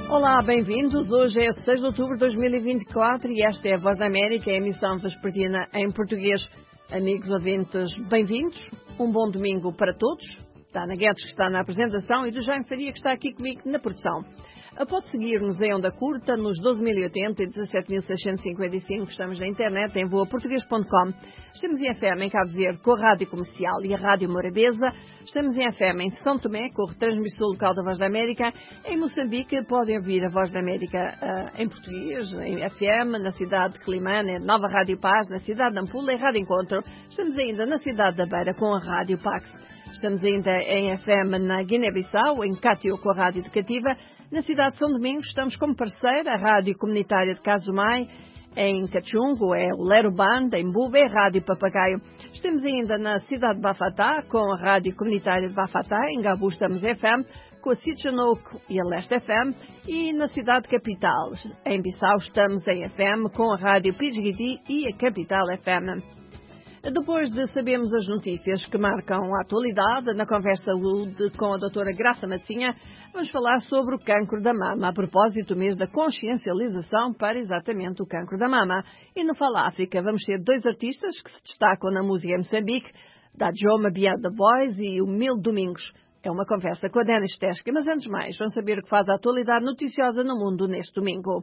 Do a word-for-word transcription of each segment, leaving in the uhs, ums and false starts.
Olá, bem-vindos. Hoje é seis de outubro de dois mil e vinte e quatro e esta é a Voz da América, a emissão vespertina em português. Amigos ouvintes, bem-vindos. Um bom domingo para todos. Da Ana Guedes, que está na apresentação, e do Jaime Faria, que está aqui comigo na produção. Pode seguir-nos em onda curta nos doze mil e oitenta e dezassete mil seiscentos e cinquenta e cinco. Estamos na internet em voa português ponto com. Estamos em F M em Cabo Verde com a Rádio Comercial e a Rádio Morabeza. Estamos em F M em São Tomé com a retransmissão local da Voz da América. Em Moçambique podem ouvir a Voz da América uh, em português, em F M, na cidade de Climane, Nova Rádio Paz, na cidade de Nampula, em Rádio Encontro. Estamos ainda na cidade da Beira com a Rádio Pax. Estamos ainda em F M na Guiné-Bissau, em Cátio com a Rádio Educativa. Na cidade de São Domingos estamos como parceira a Rádio Comunitária de Casumai. Em Cachungo é o Lero Band, em Bube é a Rádio Papagaio. Estamos ainda na cidade de Bafatá com a Rádio Comunitária de Bafatá. Em Gabu estamos F M com a Sitchanouk e a Leste F M. E na cidade capital, em Bissau, estamos em F M com a Rádio Pidgidi e a Capital F M. Depois de sabermos as notícias que marcam a atualidade, na conversa com a doutora Graça Matzinha, vamos falar sobre o cancro da mama, a propósito do mês da consciencialização para exatamente o cancro da mama. E no Fala África vamos ter dois artistas que se destacam na música em Moçambique, da Joma Beyond the Boys e o Mil Domingos. É uma conversa com a Denis Tesca, mas antes de mais, vamos saber o que faz a atualidade noticiosa no mundo neste domingo.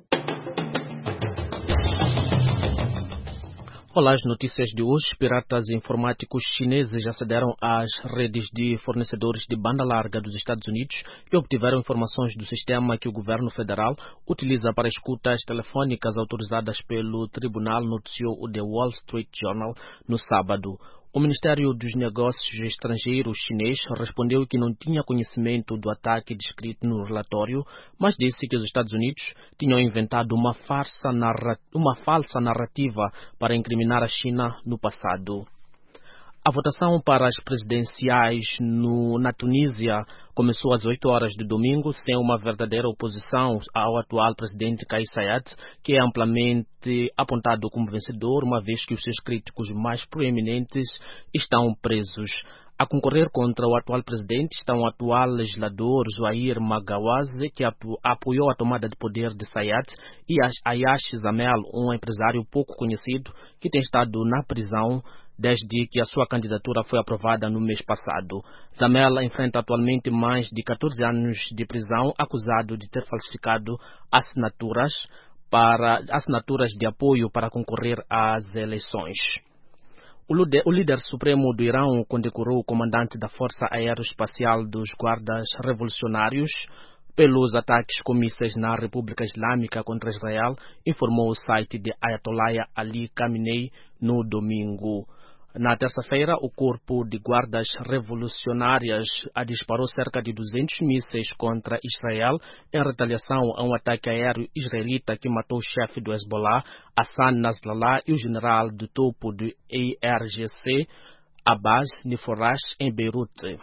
Olá, as notícias de hoje. Piratas informáticos chineses acederam às redes de fornecedores de banda larga dos Estados Unidos e obtiveram informações do sistema que o governo federal utiliza para escutas telefônicas autorizadas pelo tribunal, noticiou o The Wall Street Journal no sábado. O Ministério dos Negócios Estrangeiros chinês respondeu que não tinha conhecimento do ataque descrito no relatório, mas disse que os Estados Unidos tinham inventado uma, farsa narra- uma falsa narrativa para incriminar a China no passado. A votação para as presidenciais no, na Tunísia começou às oito horas de domingo, sem uma verdadeira oposição ao atual presidente Kais Saied, que é amplamente apontado como vencedor, uma vez que os seus críticos mais proeminentes estão presos. A concorrer contra o atual presidente estão o atual legislador Zouhair Maguaze, que apo- apoiou a tomada de poder de Saied, e Ayash Zamel, um empresário pouco conhecido que tem estado na prisão desde que a sua candidatura foi aprovada no mês passado. Zamel enfrenta atualmente mais de catorze anos de prisão, acusado de ter falsificado assinaturas, para, assinaturas de apoio para concorrer às eleições. O líder, o líder supremo do Irão condecorou o comandante da Força Aeroespacial dos Guardas Revolucionários pelos ataques com mísseis na República Islâmica contra Israel, informou o site de Ayatollah Ali Khamenei no domingo. Na terça-feira, o Corpo de Guardas Revolucionárias disparou cerca de duzentos mísseis contra Israel em retaliação a um ataque aéreo israelita que matou o chefe do Hezbollah, Hassan Nasrallah, e o general do topo do I R G C, Abbas Niforash, em Beirute.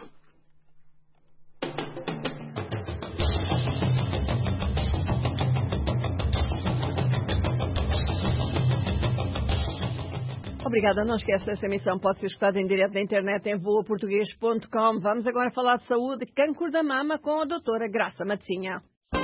Obrigada, não esqueça, essa emissão pode ser escutada em direto na internet em voa português ponto com. Vamos agora falar de saúde, cancro da mama, com a doutora Graça Matzinha.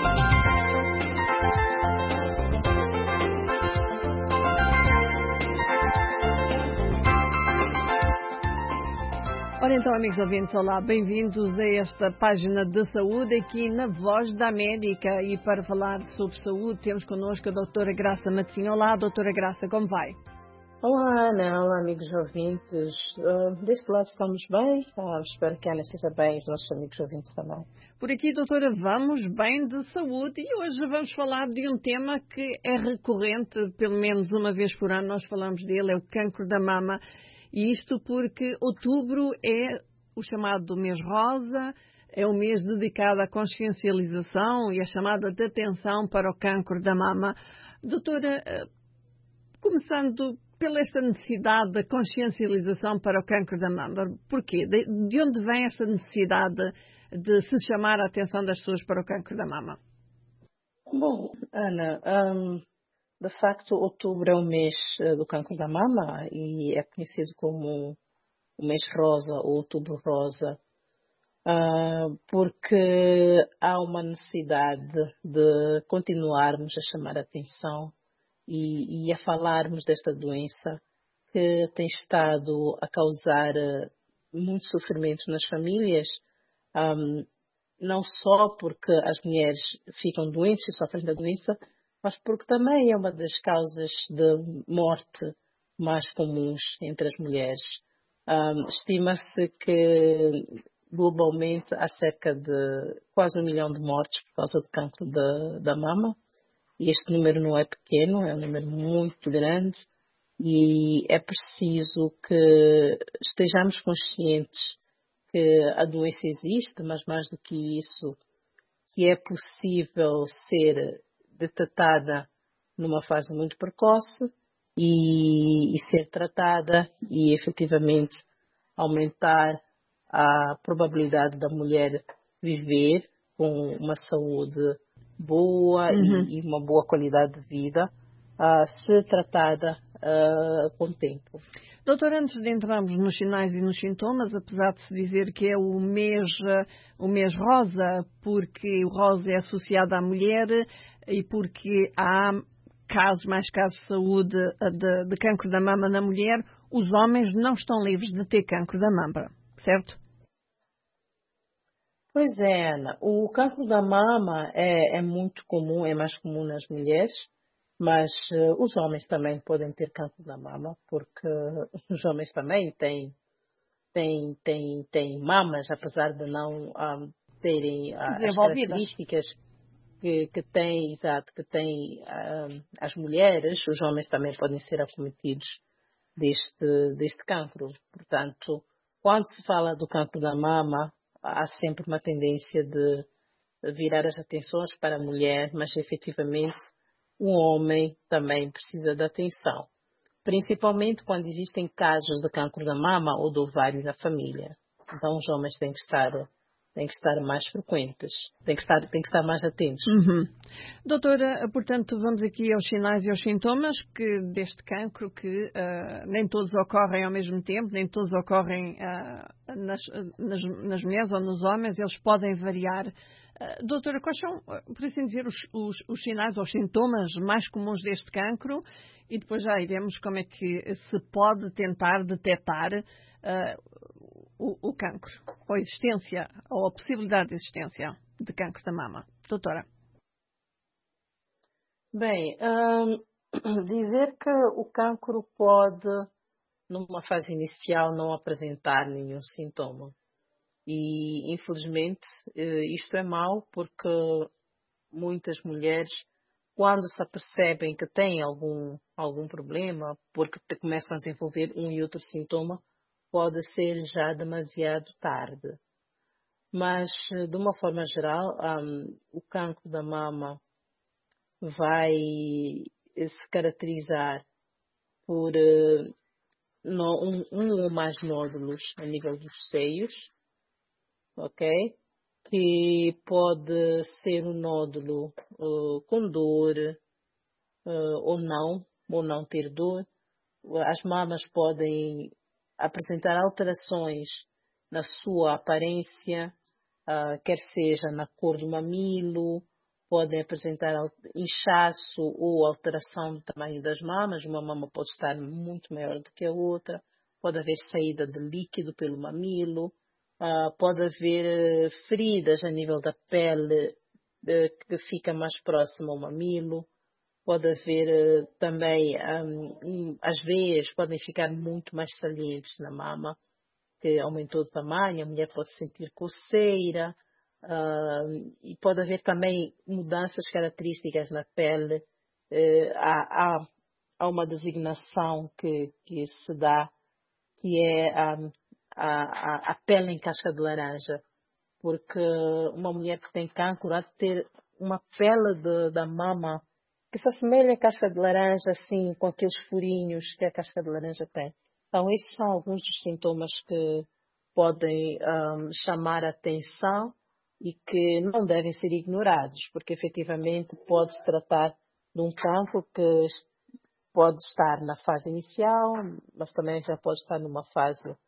Ora então, amigos ouvintes, olá, bem-vindos a esta página de saúde aqui na Voz da América. E para falar sobre saúde temos connosco a doutora Graça Matzinha. Olá, doutora Graça, como vai? Olá, Ana. Olá, amigos ouvintes. Uh, deste lado estamos bem. Uh, espero que a Ana esteja bem e os nossos amigos ouvintes também. Por aqui, doutora, vamos bem de saúde e hoje vamos falar de um tema que é recorrente, pelo menos uma vez por ano nós falamos dele, é o cancro da mama. E isto porque outubro é o chamado mês rosa, é o mês dedicado à consciencialização e à chamada de atenção para o cancro da mama. Doutora, começando pela esta necessidade da consciencialização para o cancro da mama, porquê? De, de onde vem esta necessidade de se chamar a atenção das pessoas para o cancro da mama? Bom, Ana, um, de facto, outubro é o mês do cancro da mama e é conhecido como o mês rosa ou outubro rosa. uh, porque há uma necessidade de continuarmos a chamar a atenção e, e a falarmos desta doença que tem estado a causar uh, muito sofrimento nas famílias, um, não só porque as mulheres ficam doentes e sofrem da doença, mas porque também é uma das causas de morte mais comuns entre as mulheres. Um, estima-se que globalmente há cerca de quase um milhão de mortes por causa do cancro da, da mama. E este número não é pequeno, é um número muito grande e é preciso que estejamos conscientes que a doença existe, mas mais do que isso, que é possível ser detectada numa fase muito precoce e, e ser tratada e efetivamente aumentar a probabilidade da mulher viver com uma saúde boa Uhum. e, e uma boa qualidade de vida, uh, se tratada uh, com o tempo. Doutor, antes de entrarmos nos sinais e nos sintomas, apesar de se dizer que é o mês, o mês rosa, porque o rosa é associado à mulher e porque há casos, mais casos de saúde de, de cancro da mama na mulher, os homens não estão livres de ter cancro da mama, certo? Pois é, Ana. O cancro da mama é, é muito comum, é mais comum nas mulheres, mas uh, os homens também podem ter cancro da mama, porque os homens também têm, têm, têm, têm mamas, apesar de não um, terem uh, as Desenvolvidas. características que, que têm, exato, que têm um, as mulheres, os homens também podem ser acometidos deste, deste cancro. Portanto, quando se fala do cancro da mama, há sempre uma tendência de virar as atenções para a mulher, mas efetivamente o homem também precisa de atenção, principalmente quando existem casos de cancro da mama ou do ovário na família. Então os homens têm que estar, têm que estar mais frequentes, têm que estar, têm que estar mais atentos. Uhum. Doutora, portanto, vamos aqui aos sinais e aos sintomas que, deste cancro que uh, nem todos ocorrem ao mesmo tempo, nem todos ocorrem uh, nas, nas, nas mulheres ou nos homens, eles podem variar. Uh, doutora, quais são, uh, por assim dizer, os, os, os sinais ou os sintomas mais comuns deste cancro? E depois já iremos como é que se pode tentar detectar uh, o, o cancro, ou a existência, ou a possibilidade de existência de cancro da mama. Doutora. Bem, hum, dizer que o cancro pode, numa fase inicial, não apresentar nenhum sintoma. E, infelizmente, isto é mau porque muitas mulheres, quando se apercebem que têm algum, algum problema, porque começam a desenvolver um e outro sintoma, pode ser já demasiado tarde. Mas, de uma forma geral, um, o cancro da mama vai se caracterizar por uh, no, um, um ou mais nódulos a nível dos seios, ok? Que pode ser um nódulo uh, com dor uh, ou não, ou não ter dor. As mamas podem apresentar alterações na sua aparência, uh, quer seja na cor do mamilo, podem apresentar inchaço ou alteração do tamanho das mamas. Uma mama pode estar muito maior do que a outra, pode haver saída de líquido pelo mamilo, uh, pode haver uh, feridas a nível da pele uh, que fica mais próxima ao mamilo, pode haver uh, também, um, as veias podem ficar muito mais salientes na mama, que aumentou de tamanho, a mulher pode sentir coceira, uh, e pode haver também mudanças características na pele. Uh, há, há, há uma designação que, que se dá, que é a, a, a pele em casca de laranja, porque uma mulher que tem cancro há de ter uma pele de, da mama que se assemelha à casca de laranja, assim, com aqueles furinhos que a casca de laranja tem. Então, esses são alguns dos sintomas que podem um, chamar a atenção e que não devem ser ignorados, porque efetivamente pode-se tratar de um cancro que pode estar na fase inicial, mas também já pode estar numa fase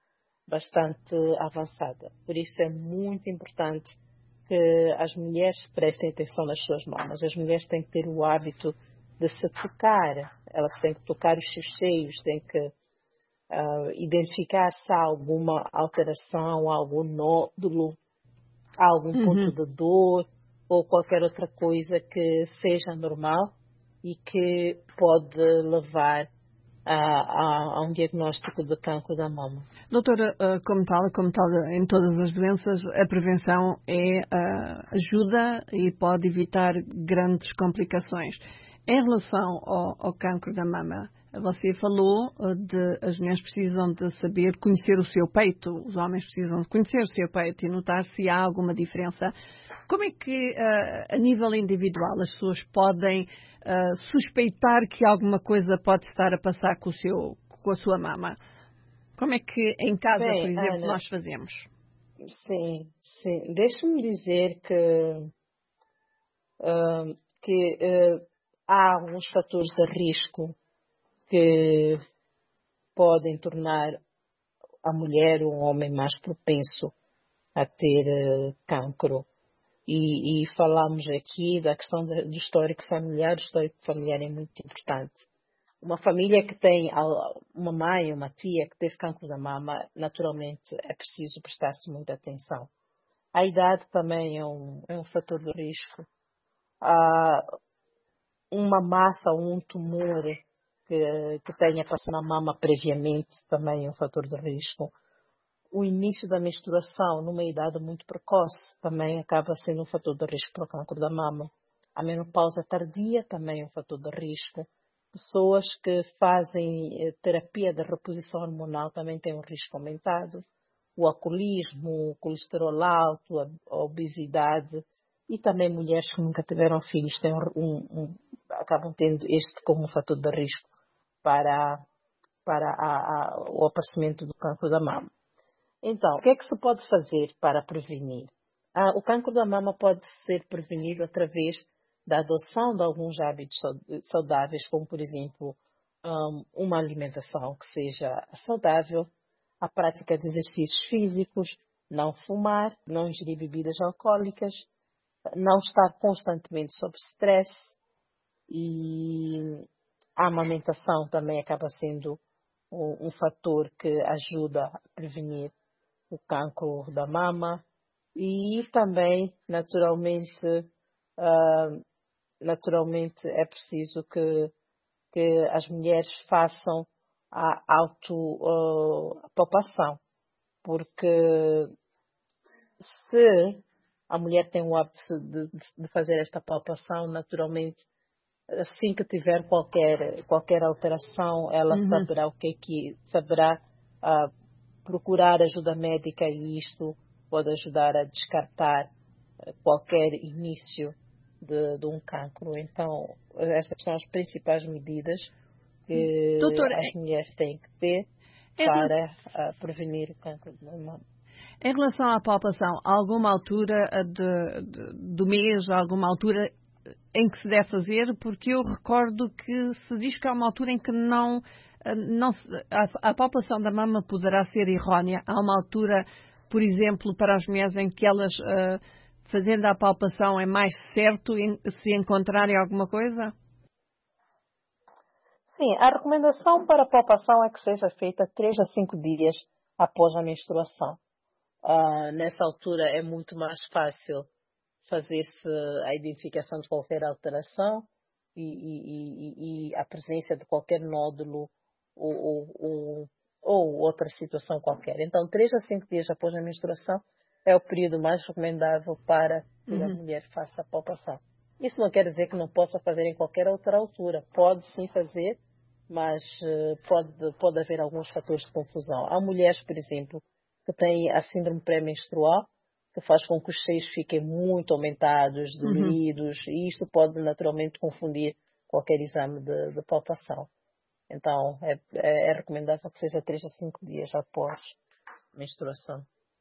bastante avançada. Por isso é muito importante que as mulheres prestem atenção nas suas mamas. As mulheres têm que ter o hábito de se tocar, elas têm que tocar os seus seios, têm que uh, identificar se há alguma alteração, algum nódulo, algum Uhum. ponto de dor ou qualquer outra coisa que seja normal e que pode levar a, a, a um diagnóstico de cancro da mama. Doutora, como tal, como tal em todas as doenças, a prevenção é ajuda e pode evitar grandes complicações. Em relação ao, ao cancro da mama, você falou de as mulheres precisam de saber conhecer o seu peito, os homens precisam de conhecer o seu peito e notar se há alguma diferença. Como é que, a nível individual, as pessoas podem suspeitar que alguma coisa pode estar a passar com, o seu, com a sua mama? Como é que em casa, Bem, por exemplo, Ana, nós fazemos? Sim, sim. Deixe-me dizer que, uh, que uh, há alguns fatores de risco que podem tornar a mulher ou o homem mais propenso a ter uh, cancro. E, e falamos aqui da questão de, do histórico familiar. O histórico familiar é muito importante. Uma família que tem uma mãe, uma tia que teve cancro da mama, naturalmente é preciso prestar-se muita atenção. A idade também é um, é um fator de risco. Há uma massa ou um tumor que, que tenha passado na mama previamente também é um fator de risco. O início da menstruação numa idade muito precoce também acaba sendo um fator de risco para o cancro da mama. A menopausa tardia também é um fator de risco. Pessoas que fazem terapia de reposição hormonal também têm um risco aumentado. O alcoolismo, o colesterol alto, a obesidade e também mulheres que nunca tiveram filhos têm um, um, acabam tendo este como um fator de risco para, para a, a, o aparecimento do cancro da mama. Então, o que é que se pode fazer para prevenir? Ah, o cancro da mama pode ser prevenido através da adoção de alguns hábitos saudáveis, como, por exemplo, uma alimentação que seja saudável, a prática de exercícios físicos, não fumar, não ingerir bebidas alcoólicas, não estar constantemente sob stress e a amamentação também acaba sendo um, um fator que ajuda a prevenir o cancro da mama e também, naturalmente, uh, naturalmente é preciso que, que as mulheres façam a autopalpação, uh, porque se a mulher tem o hábito de, de fazer esta palpação, naturalmente, assim que tiver qualquer, qualquer alteração, ela Uhum. saberá o que é que saberá uh, procurar ajuda médica e isto pode ajudar a descartar uh, qualquer início de, de um cancro. Então, essas são as principais medidas que Doutora, as mulheres têm que ter em, para uh, prevenir o cancro da mama. Em relação à palpação, há alguma altura de, de, do mês, alguma altura em que se deve fazer? Porque eu recordo que se diz que há uma altura em que não, não a, a palpação da mama poderá ser errónea. Há uma altura, por exemplo, para as mulheres em que elas, uh, fazendo a palpação, é mais certo em, se encontrarem alguma coisa? Sim, a recomendação para a palpação é que seja feita três a cinco dias após a menstruação. Uh, nessa altura é muito mais fácil fazer-se a identificação de qualquer alteração e, e, e, e a presença de qualquer nódulo ou, ou, ou, ou outra situação qualquer. Então, três a cinco dias após a menstruação é o período mais recomendável para que Uhum. a mulher faça a palpação. Isso não quer dizer que não possa fazer em qualquer outra altura. Pode sim fazer, mas uh, pode, pode haver alguns fatores de confusão. Há mulheres, por exemplo, que têm a síndrome pré-menstrual, que faz com que os seios fiquem muito aumentados, doloridos, uhum. e isto pode naturalmente confundir qualquer exame de, de palpação. Então, é, é, é recomendável que seja três a cinco dias após a menstruação.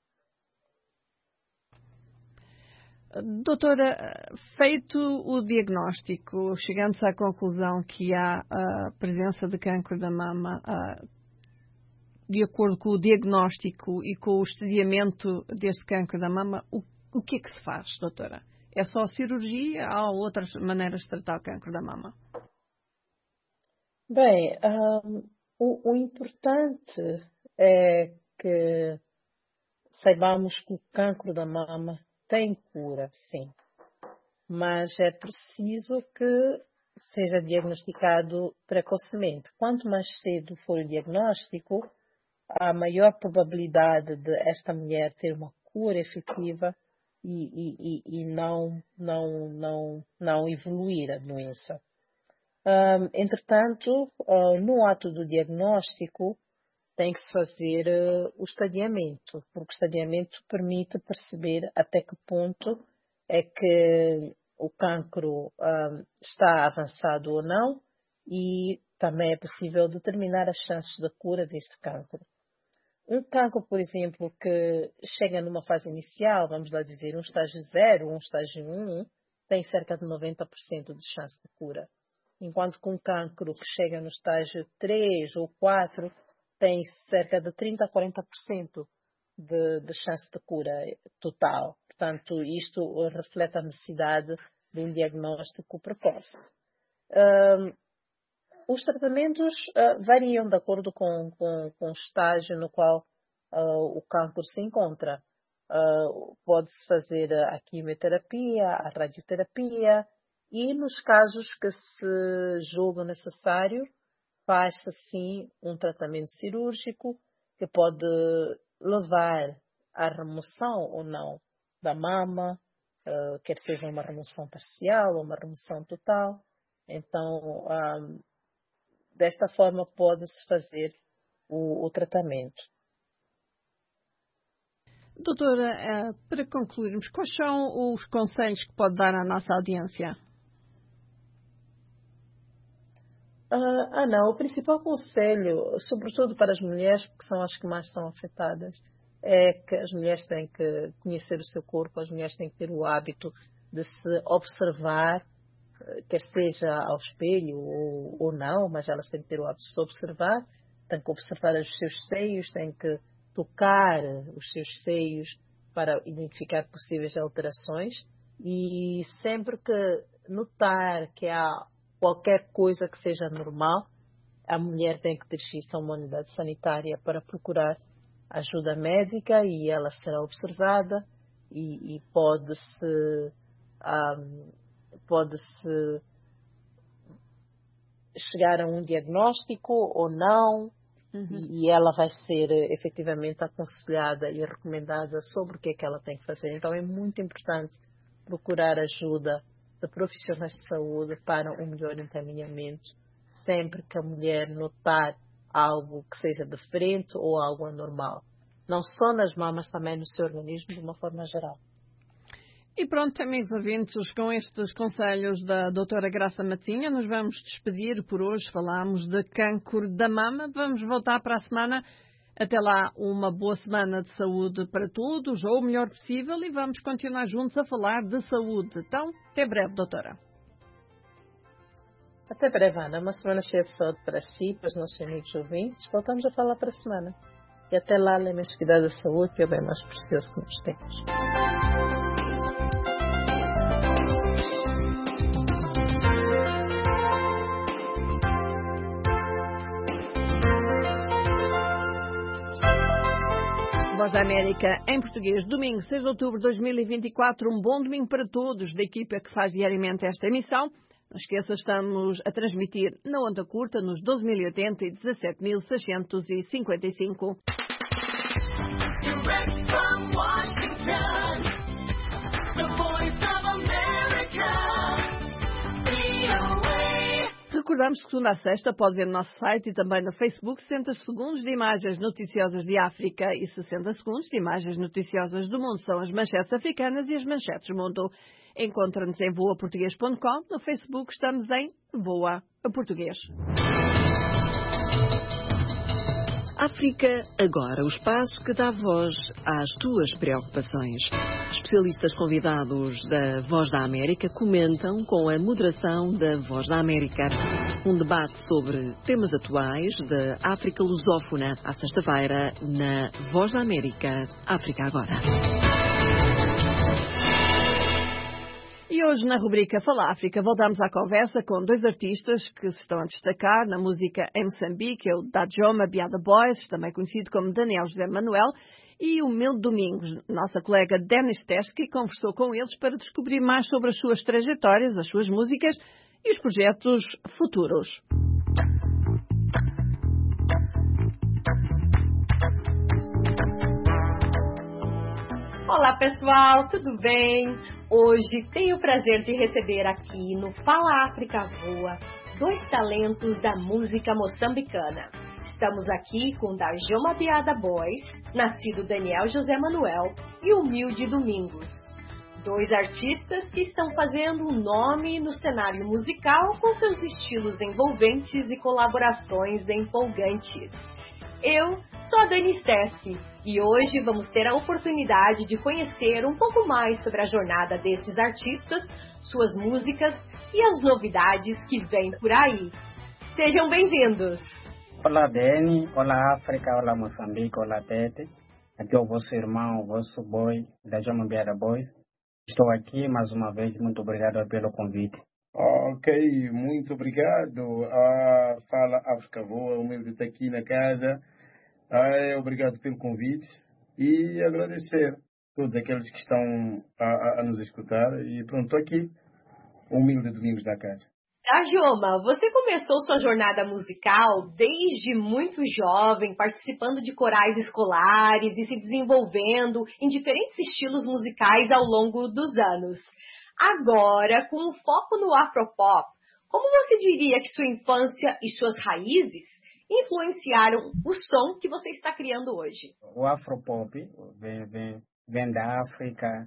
Doutora, feito o diagnóstico, chegando-se à conclusão que há a presença de cancro da mama, de acordo com o diagnóstico e com o estadiamento deste cancro da mama, o, o que é que se faz, doutora? É só cirurgia? Há outras maneiras de tratar o cancro da mama? Bem, um, o, o importante é que saibamos que o cancro da mama tem cura, sim. Mas é preciso que seja diagnosticado precocemente. Quanto mais cedo for o diagnóstico, a maior probabilidade de esta mulher ter uma cura efetiva e, e, e, e não, não, não, não evoluir a doença. Um, entretanto, uh, no ato do diagnóstico, tem que se fazer uh, o estadiamento, porque o estadiamento permite perceber até que ponto é que o cancro um, está avançado ou não, e também é possível determinar as chances de cura deste cancro. Um cancro, por exemplo, que chega numa fase inicial, vamos lá dizer, um estágio zero, um estágio um, tem cerca de noventa por cento de chance de cura. Enquanto que um cancro que chega no estágio três ou quatro tem cerca de trinta a quarenta por cento de, de chance de cura total. Portanto, isto reflete a necessidade de um diagnóstico precoce. Um, os tratamentos uh, variam de acordo com, com, com o estágio no qual uh, o cancro se encontra. Uh, pode-se fazer a quimioterapia, a radioterapia, e nos casos que se julga necessário, faz-se sim um tratamento cirúrgico que pode levar à remoção ou não da mama, uh, quer seja uma remoção parcial ou uma remoção total. Então, um, desta forma pode-se fazer o, o tratamento. Doutora, para concluirmos, quais são os conselhos que pode dar à nossa audiência? Ah, não, o principal conselho, sobretudo para as mulheres, porque são as que mais são afetadas, é que as mulheres têm que conhecer o seu corpo, as mulheres têm que ter o hábito de se observar, quer seja ao espelho ou, ou não, mas elas têm que ter o hábito de se observar, têm que observar os seus seios, têm que tocar os seus seios para identificar possíveis alterações, e sempre que notar que há qualquer coisa que seja normal, a mulher tem que dirigir-se a uma unidade sanitária para procurar ajuda médica, e ela será observada e, e pode-se um, pode-se chegar a um diagnóstico ou não, uhum. e, e ela vai ser efetivamente aconselhada e recomendada sobre o que é que ela tem que fazer. Então é muito importante procurar ajuda de profissionais de saúde para um melhor encaminhamento, sempre que a mulher notar algo que seja diferente ou algo anormal. Não só nas mamas, também no seu organismo, de uma forma geral. E pronto, amigos ouvintes, com estes conselhos da doutora Graça Matinha, nos vamos despedir por hoje. Falámos de cancro da mama. Vamos voltar para a semana. Até lá, uma boa semana de saúde para todos, ou o melhor possível, e vamos continuar juntos a falar de saúde. Então, até breve, doutora. Até breve, Ana. Uma semana cheia de saúde para si, para os nossos amigos ouvintes. Voltamos a falar para a semana. E até lá, lembre-se de cuidar da saúde, que é o bem mais precioso que nós temos. Voz da América, em português, domingo, seis de outubro de dois mil e vinte e quatro. Um bom domingo para todos da equipa que faz diariamente esta emissão. Não esqueça, estamos a transmitir na onda curta nos doze mil e oitenta e dezassete mil seiscentos e cinquenta e cinco. Direct from Washington, the voice of America. Recordamos que segunda a sexta pode ver no nosso site e também no Facebook sessenta segundos de imagens noticiosas de África e sessenta segundos de imagens noticiosas do mundo. São as manchetes africanas e as manchetes do mundo. Encontra-nos em voa português ponto com. No Facebook estamos em Voa a Português. África Agora, o espaço que dá voz às tuas preocupações. Especialistas convidados da Voz da América comentam com a moderação da Voz da América. Um debate sobre temas atuais da África lusófona, à sexta-feira, na Voz da América, África Agora. E hoje, na rubrica Fala África, voltamos à conversa com dois artistas que se estão a destacar na música em Moçambique, é o Dajoma Biada Boys, também conhecido como Daniel José Manuel, e o Humilde Domingos. Nossa colega Denis Tersky conversou com eles para descobrir mais sobre as suas trajetórias, as suas músicas e os projetos futuros. Olá pessoal, tudo bem? Hoje tenho o prazer de receber aqui no Fala África Voa dois talentos da música moçambicana. Estamos aqui com Dajoma Biada Boys, nascido Daniel José Manuel, e Humilde Domingos. Dois artistas que estão fazendo um nome no cenário musical com seus estilos envolventes e colaborações empolgantes. Eu sou a Dani Stesky e hoje vamos ter a oportunidade de conhecer um pouco mais sobre a jornada desses artistas, suas músicas e as novidades que vêm por aí. Sejam bem-vindos! Olá, Dani. Olá, África. Olá, Moçambique. Olá, Tete. Aqui é o vosso irmão, o vosso boy, Dajoma Biada Boys. Estou aqui mais uma vez. Muito obrigado pelo convite. Ok, muito obrigado. Ah, Fala África Voa, o meu está aqui na casa. Ah, obrigado pelo convite e agradecer a todos aqueles que estão a, a, a nos escutar. E pronto, estou aqui, Humilde Domingos da casa. Dajoma, você começou sua jornada musical desde muito jovem, participando de corais escolares e se desenvolvendo em diferentes estilos musicais ao longo dos anos. Agora, com um foco no afropop, como você diria que sua infância e suas raízes influenciaram o som que você está criando hoje? O afropop vem, vem, vem da África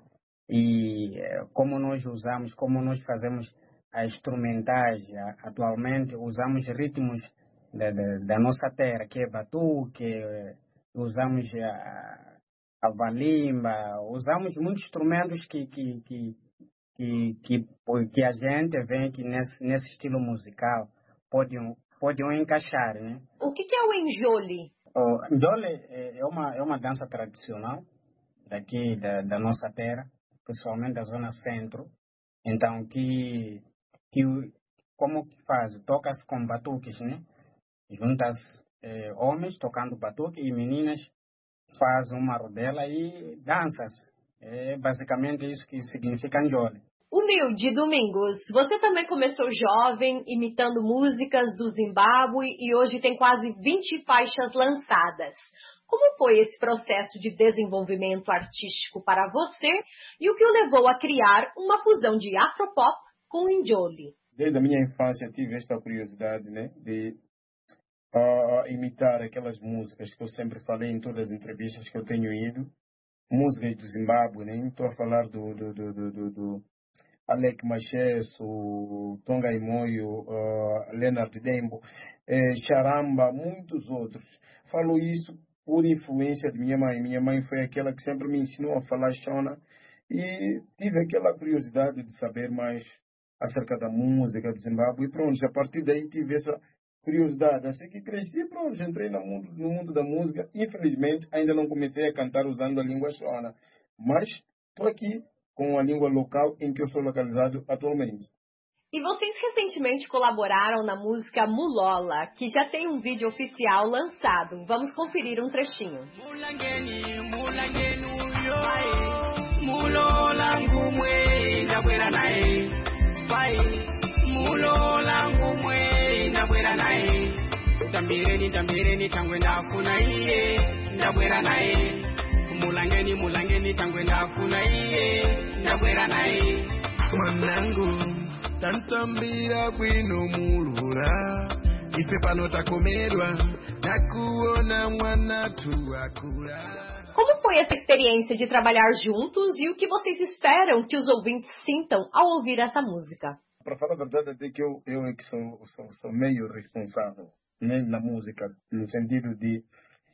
e como nós usamos, como nós fazemos as instrumentais, atualmente usamos ritmos da, da, da nossa terra, que é batuque, usamos a, a valimba, usamos muitos instrumentos que... que, que Que, que, que a gente vê que nesse, nesse estilo musical podiam, podiam encaixar, né? O que, que é o enjole? O enjole é, é, uma, é uma dança tradicional daqui da, da nossa terra, principalmente da zona centro. Então, que, que como que faz? Toca-se com batuques, né? Juntas eh, homens tocando batuque e meninas fazem uma rodela e danças. É basicamente isso que significa enjole. Humilde Domingos, você também começou jovem, imitando músicas do Zimbábue e hoje tem quase vinte faixas lançadas. Como foi esse processo de desenvolvimento artístico para você e o que o levou a criar uma fusão de afropop com enjole? Desde a minha infância tive esta curiosidade, né, de uh, imitar aquelas músicas que eu sempre falei em todas as entrevistas que eu tenho ido. Músicas do Zimbábue, nem estou a falar do, do, do, do, do, do Alec Macheso, o Tonga Imoyo, uh, Leonard Dembo, eh, Charamba, muitos outros. Falo isso por influência de minha mãe. Minha mãe foi aquela que sempre me ensinou a falar Shona e tive aquela curiosidade de saber mais acerca da música do Zimbábue e pronto, a partir daí tive essa curiosidade. Assim que cresci, pronto, entrei no mundo, no mundo da música. Infelizmente, ainda não comecei a cantar usando a língua Shona, mas estou aqui com a língua local em que eu sou localizado atualmente. E vocês recentemente colaboraram na música Mulola, que já tem um vídeo oficial lançado. Vamos conferir um trechinho. Tambireni tambireni tangwe ndafuna iye ndabwera naye mulangeni mulangeni tangwe ndafuna iye ndabwera naye mwanangu tantambira bwino mulura ife pano takomerwa nakuona mwana tuakura. Como foi essa experiência de trabalhar juntos e o que vocês esperam que os ouvintes sintam ao ouvir essa música? Para falar a verdade, até que eu, eu é que sou, sou, sou meio responsável, né, na música, no sentido de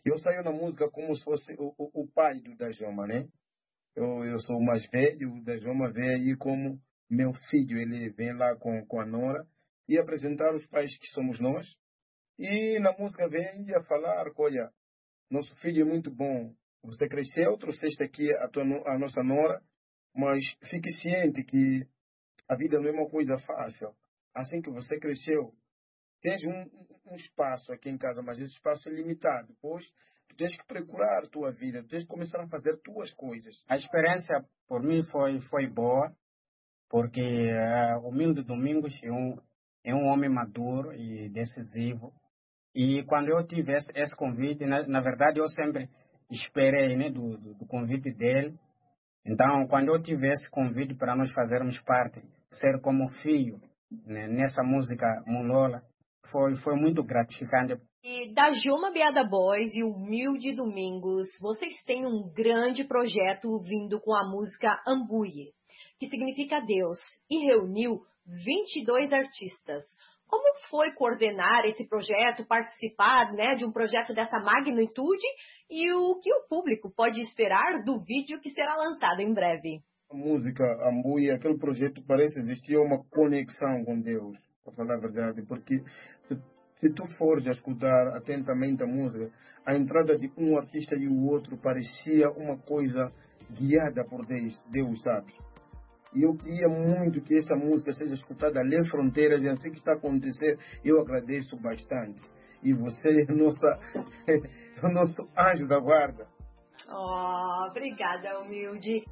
Eu saio na música como se fosse o, o, o pai do Dajoma, né? Eu, eu sou o mais velho, o Dajoma vem aí como meu filho, ele vem lá com, com a Nora e apresentar os pais que somos nós. E na música vem a falar, olha, nosso filho é muito bom, você cresceu, trouxeste aqui a, tua, a nossa Nora, mas fique ciente que a vida não é uma coisa fácil. Assim que você cresceu, tens um, um espaço aqui em casa, mas esse espaço é limitado. Depois, tu tens que procurar a tua vida, tu tens que começar a fazer tuas coisas. A experiência, por mim, foi, foi boa, porque uh, o Mildo Domingos é um, é um homem maduro e decisivo. E quando eu tive esse, esse convite, na, na verdade, eu sempre esperei, né, do, do, do convite dele. Então, quando eu tive esse convite para nós fazermos parte, ser como filho, né, nessa música Mulola, foi, foi muito gratificante. E Dajoma Beada Boys e Humilde Domingos, vocês têm um grande projeto vindo com a música Ambuye, que significa Deus, e reuniu vinte e dois artistas. Como foi coordenar esse projeto, participar, né, de um projeto dessa magnitude e o que o público pode esperar do vídeo que será lançado em breve? A música Ambuye, aquele projeto parece existir uma conexão com Deus, para falar a verdade, porque se, se tu fores a escutar atentamente a música, a entrada de um artista e o outro parecia uma coisa guiada por Deus, Deus, sabes? E eu queria muito que essa música seja escutada além fronteiras, e assim que está a acontecer, eu agradeço bastante. E você é nossa, é o nosso anjo da guarda. Oh, obrigada, Humilde.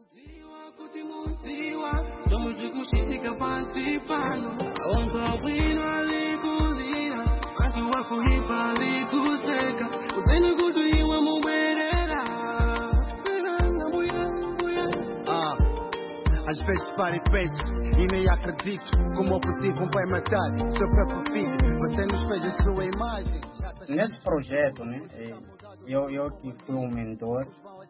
Às vezes paro e penso e nem acredito como opressivo vai matar seu próprio filho. Você nos fez a sua imagem. Nesse projeto, né, eu, eu que fui um mentor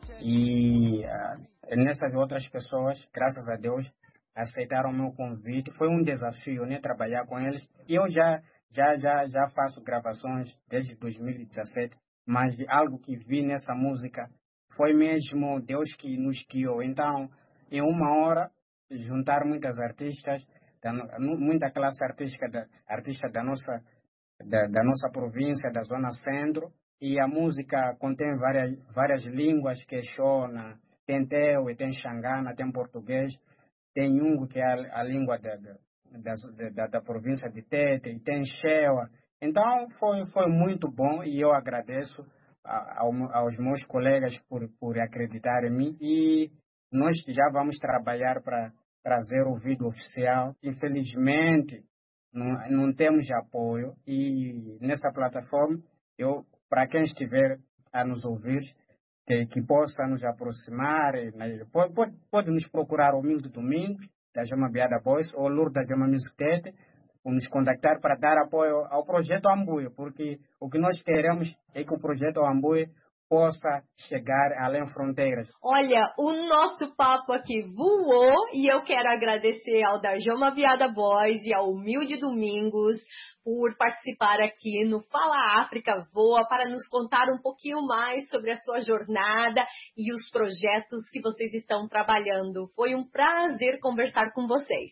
e uh, nessas outras pessoas, graças a Deus, aceitaram o meu convite. Foi um desafio, né, trabalhar com eles. Eu já, já, já, já faço gravações desde dois mil e dezessete, mas algo que vi nessa música foi mesmo Deus que nos guiou. Então, em uma hora, juntar muitas artistas, da, muita classe artística da, artista da nossa, da, da nossa província, da Zona Centro, e a música contém várias, várias línguas, que é Shona, tem Tewe, tem Xangana, tem português, tem Yungu, que é a, a língua da, da, da, da província de Tete, e tem Shewa. Então, foi, foi muito bom e eu agradeço a, ao, aos meus colegas por, por acreditar em mim. E nós já vamos trabalhar para trazer o vídeo oficial. Infelizmente, não, não temos apoio. E nessa plataforma, eu, para quem estiver a nos ouvir, que, que possa nos aproximar, né, pode, pode, pode nos procurar o Humilde Domingos, da Joma Beada Boys, ou Lourdes da Joma Music Tete, ou nos contactar para dar apoio ao projeto Ambuye, porque o que nós queremos é que o projeto Ambuye possa chegar além fronteiras. Olha, o nosso papo aqui voou e eu quero agradecer ao Dajoma Beada Boys e ao Humilde Domingos por participar aqui no Fala África Voa para nos contar um pouquinho mais sobre a sua jornada e os projetos que vocês estão trabalhando. Foi um prazer conversar com vocês.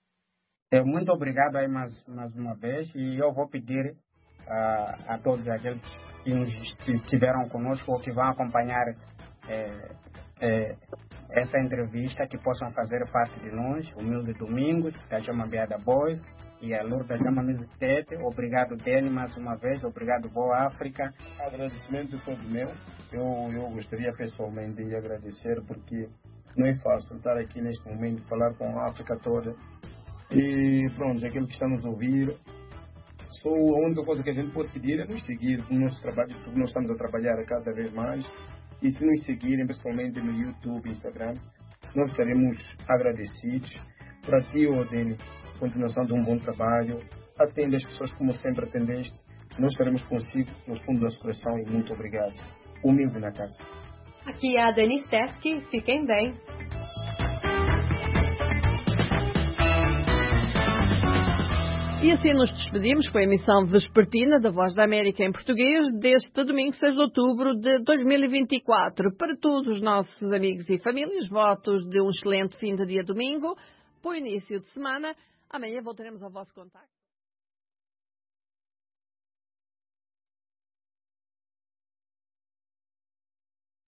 É, muito obrigado aí mais, mais uma vez e eu vou pedir uh, a todos aqueles que nos estiveram conosco ou que vão acompanhar é, é, essa entrevista, que possam fazer parte de nós, Humilde Domingos, da Joma Beada Boys e a Lourdes da Joma Music Tete. Obrigado, Deni, mais uma vez. Obrigado, Boa África. Agradecimento todo meu. Eu, eu gostaria pessoalmente de agradecer, porque não é fácil estar aqui neste momento, falar com a África toda. E pronto, aquele que está nos ouvir, só a única coisa que a gente pode pedir é nos seguir no nosso trabalho, porque nós estamos a trabalhar cada vez mais. E se nos seguirem, principalmente no YouTube, Instagram, nós estaremos agradecidos. Para ti, Odene, continuação de um bom trabalho. Atende as pessoas como sempre atendeste. Nós estaremos consigo no fundo do nosso coração e muito obrigado. Humilde na casa. Aqui é a Denise Teske. Fiquem bem. E assim nos despedimos com a emissão vespertina da Voz da América em português deste domingo, seis de outubro de dois mil e vinte e quatro. Para todos os nossos amigos e famílias, votos de um excelente fim de dia domingo, bom início de semana. Amanhã voltaremos ao vosso contacto.